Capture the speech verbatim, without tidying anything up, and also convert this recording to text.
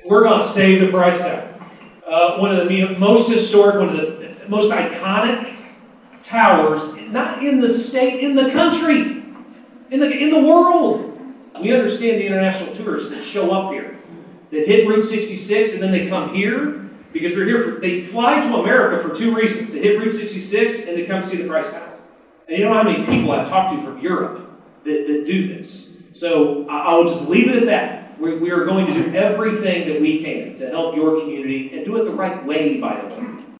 we're going to save the price tag. Uh, one of the most historic, one of the most iconic towers, not in the state, in the country, in the, in the world. We understand the international tourists that show up here, that hit Route sixty-six, and then they come here, because they're here for, they fly to America for two reasons. They hit Route sixty-six, and they come see the price tower. And you know how many people I've talked to from Europe that, that do this. So I, I will just leave it at that. We, we are going to do everything that we can to help your community, and do it the right way, by the way.